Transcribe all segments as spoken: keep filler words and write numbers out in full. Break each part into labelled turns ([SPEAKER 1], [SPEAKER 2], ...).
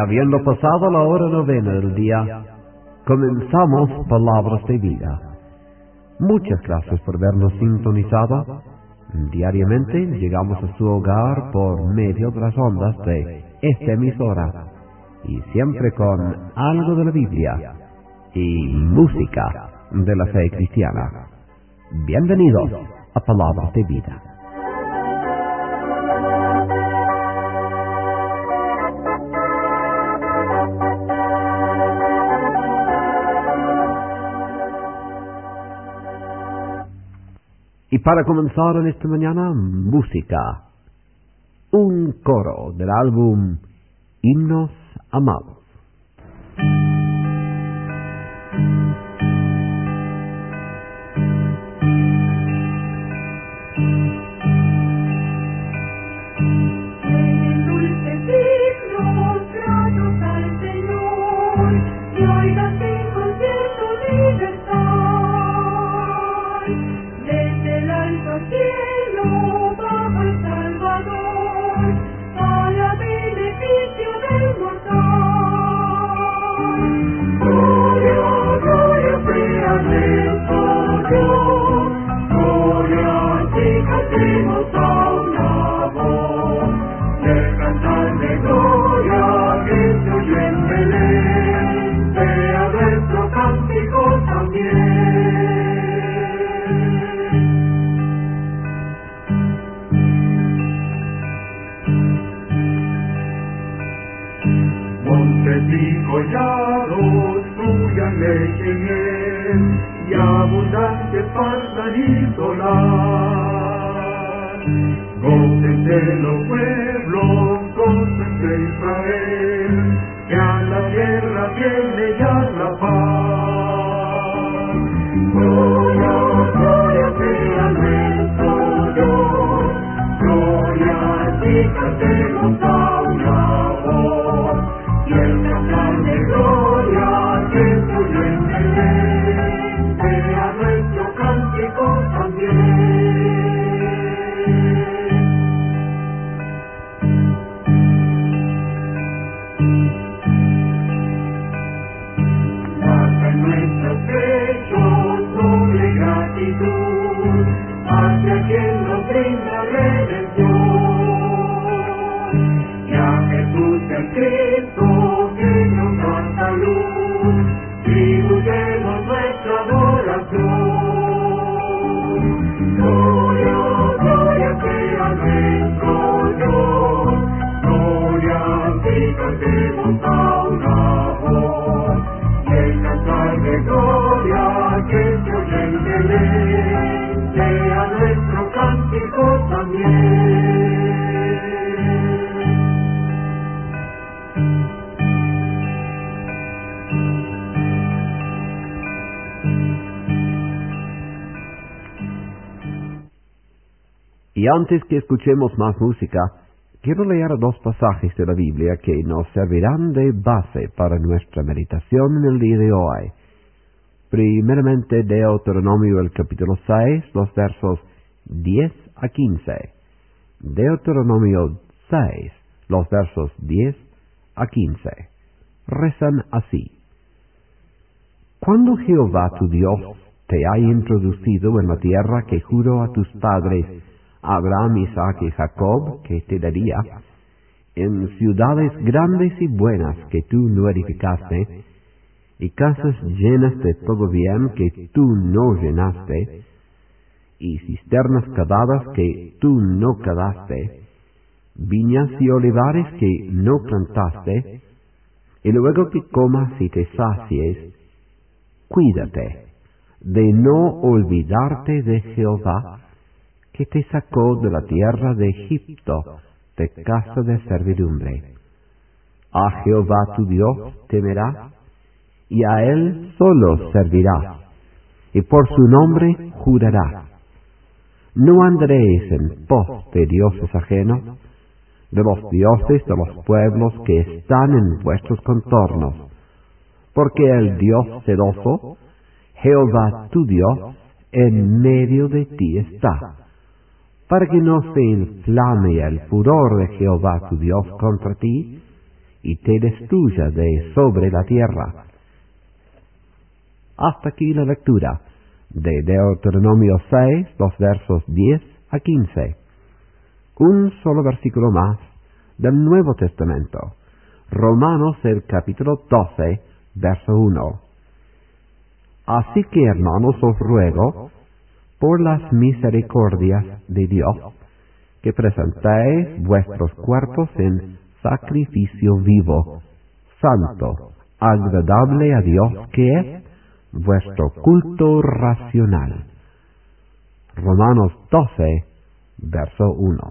[SPEAKER 1] habiendo pasado la hora novena del día, comenzamos Palabras de Vida. Muchas gracias por vernos sintonizado. Diariamente llegamos a su hogar por medio de las ondas de esta emisora, y siempre con algo de la Biblia y música de la fe cristiana. Bienvenidos a Palabras de Vida. Y para comenzar en esta mañana, música. Un coro del álbum Himnos Amados.
[SPEAKER 2] Y abundante pasan y solar, gócense los pueblos, gócense Israel, que a la tierra viene ya la paz. Gloria, gloria sea nuestro Dios, gloria y cantemos a una voz, y el cantar de gloria que se oye en Belén, sea nuestro cántico también. Baja en nuestros pechos doble gratitud hacia quien nos brinda redención, y a Jesús el Cristo que nos da salud, tributemos nuestra adoración. Gloria, gloria sea nuestro Dios, gloria y cantemos a una voz, y el cantar de gloria que se oye en Belén, sea nuestro cántico también.
[SPEAKER 1] Y antes que escuchemos más música, quiero leer dos pasajes de la Biblia que nos servirán de base para nuestra meditación en el día de hoy. Primeramente, Deuteronomio, el capítulo seis, los versos diez a quince. Deuteronomio seis, los versos diez a quince. Rezan así: Cuando Jehová tu Dios te haya introducido en la tierra que juró a tus padres, Abraham, Isaac y Jacob, que te daría, en ciudades grandes y buenas que tú no edificaste, y casas llenas de todo bien que tú no llenaste, y cisternas cavadas que tú no cavaste, viñas y olivares que no plantaste, y luego que comas y te sacies, cuídate de no olvidarte de Jehová, que te sacó de la tierra de Egipto, de casa de servidumbre. A Jehová tu Dios temerás, y a Él solo servirás, y por su nombre jurarás. No andaréis en pos de dioses ajenos, de los dioses de los pueblos que están en vuestros contornos, porque el Dios celoso, Jehová tu Dios, en medio de ti está, para que no se inflame el furor de Jehová tu Dios contra ti, y te destruya de sobre la tierra. Hasta aquí la lectura de Deuteronomio seis, los versos diez a quince. Un solo versículo más del Nuevo Testamento. Romanos, el capítulo doce, verso uno. Así que, hermanos, os ruego, por las misericordias de Dios, que presentéis vuestros cuerpos en sacrificio vivo, santo, agradable a Dios, que es vuestro culto racional. Romanos doce, verso uno.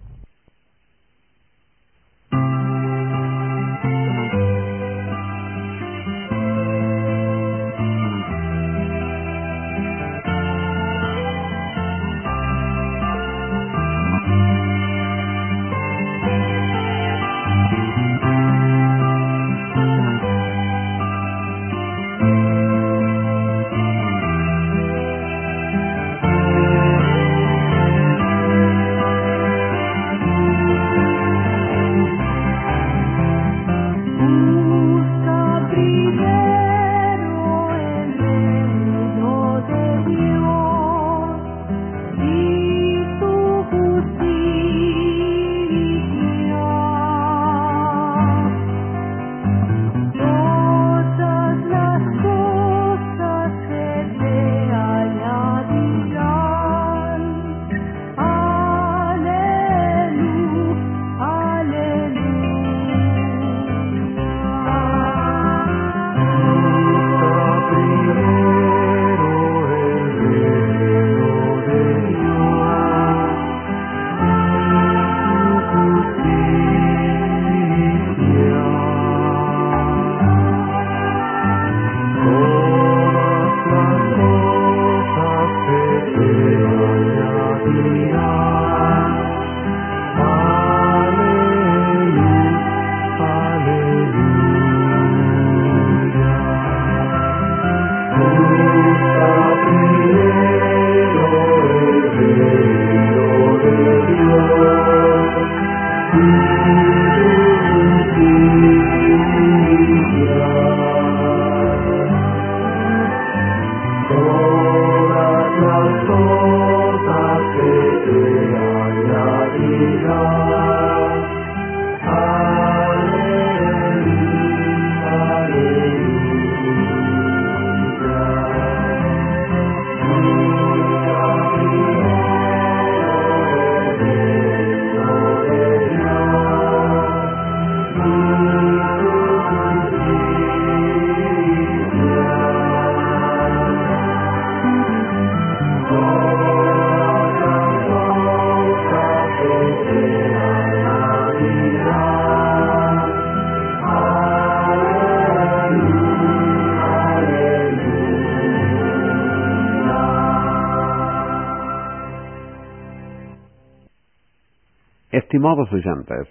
[SPEAKER 1] Estimados oyentes,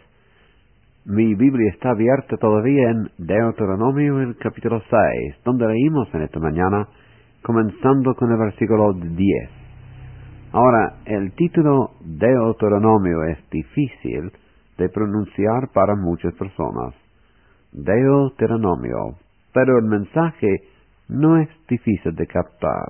[SPEAKER 1] mi Biblia está abierta todavía en Deuteronomio, el capítulo seis, donde leímos en esta mañana, comenzando con el versículo diez. Ahora, el título Deuteronomio es difícil de pronunciar para muchas personas. Deuteronomio, pero el mensaje no es difícil de captar.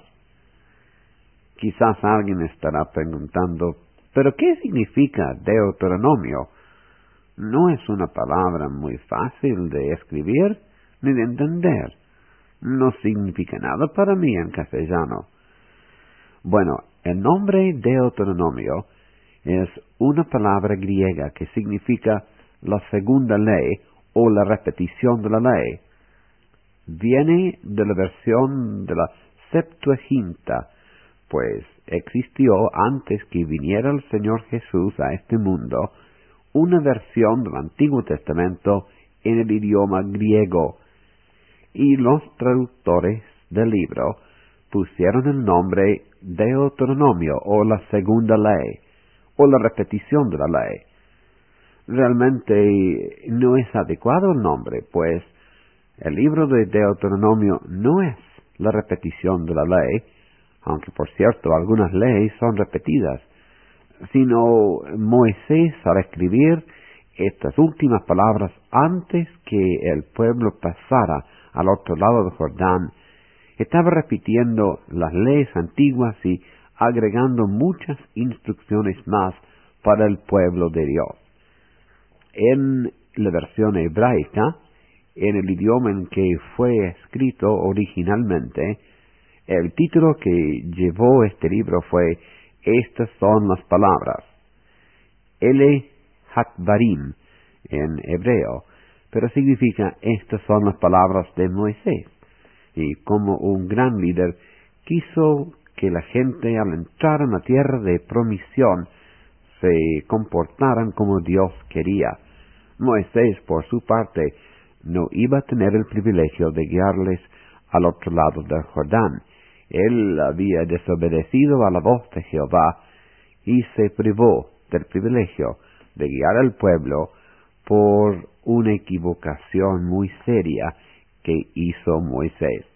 [SPEAKER 1] Quizás alguien estará preguntando, ¿pero qué significa Deuteronomio? No es una palabra muy fácil de escribir ni de entender. No significa nada para mí en castellano. Bueno, el nombre Deuteronomio es una palabra griega que significa la segunda ley o la repetición de la ley. Viene de la versión de la Septuaginta, pues existió antes que viniera el Señor Jesús a este mundo una versión del Antiguo Testamento en el idioma griego, y los traductores del libro pusieron el nombre Deuteronomio o la segunda ley o la repetición de la ley. Realmente no es adecuado el nombre, pues el libro de Deuteronomio no es la repetición de la ley, aunque por cierto algunas leyes son repetidas, sino Moisés al escribir estas últimas palabras antes que el pueblo pasara al otro lado del Jordán, estaba repitiendo las leyes antiguas y agregando muchas instrucciones más para el pueblo de Dios. En la versión hebraica, en el idioma en que fue escrito originalmente, el título que llevó este libro fue Estas son las palabras. Ele Hakbarim en hebreo, pero significa Estas son las palabras de Moisés. Y como un gran líder, quiso que la gente al entrar en la tierra de promisión se comportaran como Dios quería. Moisés, por su parte, no iba a tener el privilegio de guiarles al otro lado del Jordán. Él había desobedecido a la voz de Jehová y se privó del privilegio de guiar al pueblo por una equivocación muy seria que hizo Moisés.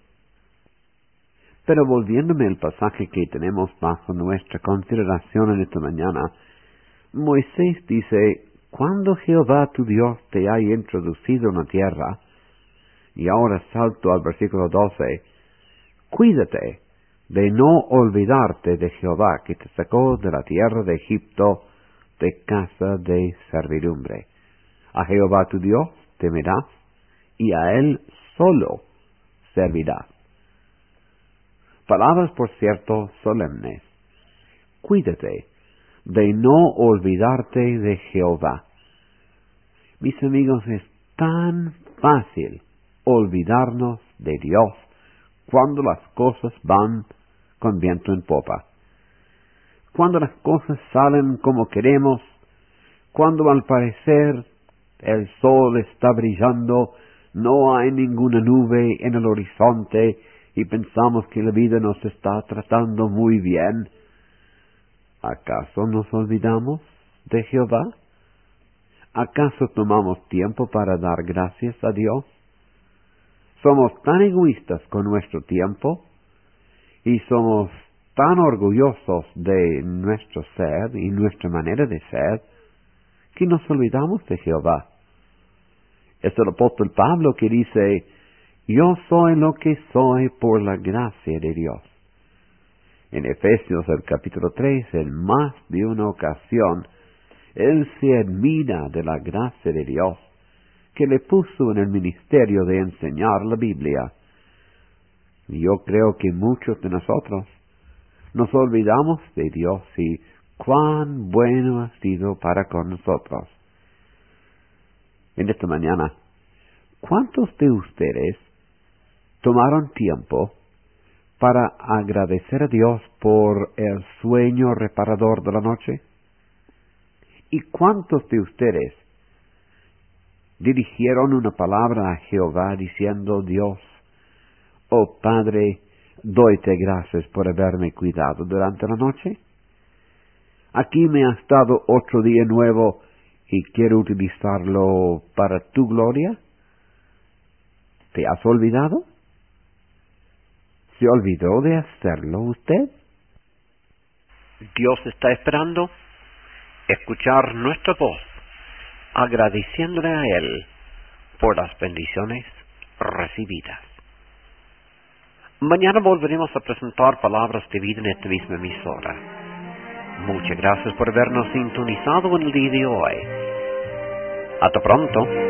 [SPEAKER 1] Pero volviéndome al pasaje que tenemos bajo nuestra consideración en esta mañana, Moisés dice, cuando Jehová tu Dios te haya introducido en la tierra, y ahora salto al versículo doce, cuídate de no olvidarte de Jehová que te sacó de la tierra de Egipto, de casa de servidumbre. A Jehová tu Dios temerás, y a Él solo servirás. Palabras, por cierto, solemnes. Cuídate de no olvidarte de Jehová. Mis amigos, es tan fácil olvidarnos de Dios cuando las cosas van con viento en popa. Cuando las cosas salen como queremos, cuando al parecer el sol está brillando, no hay ninguna nube en el horizonte y pensamos que la vida nos está tratando muy bien. ¿Acaso nos olvidamos de Jehová? ¿Acaso tomamos tiempo para dar gracias a Dios? Somos tan egoístas con nuestro tiempo y somos tan orgullosos de nuestro ser y nuestra manera de ser que nos olvidamos de Jehová. Es el apóstol Pablo que dice, yo soy lo que soy por la gracia de Dios. En Efesios, el capítulo tres, en más de una ocasión, él se admira de la gracia de Dios que le puso en el ministerio de enseñar la Biblia. Y yo creo que muchos de nosotros nos olvidamos de Dios y cuán bueno ha sido para con nosotros. En esta mañana, ¿cuántos de ustedes tomaron tiempo para agradecer a Dios por el sueño reparador de la noche? ¿Y cuántos de ustedes dirigieron una palabra a Jehová diciendo, Dios, oh Padre, doyte gracias por haberme cuidado durante la noche? Aquí me has dado otro día nuevo y quiero utilizarlo para tu gloria. ¿Te has olvidado? ¿Se olvidó de hacerlo usted?
[SPEAKER 3] Dios está esperando escuchar nuestra voz, agradeciéndole a Él por las bendiciones recibidas. Mañana volveremos a presentar palabras de vida en esta misma emisora. Muchas gracias por habernos sintonizado en el día de hoy. Hasta pronto.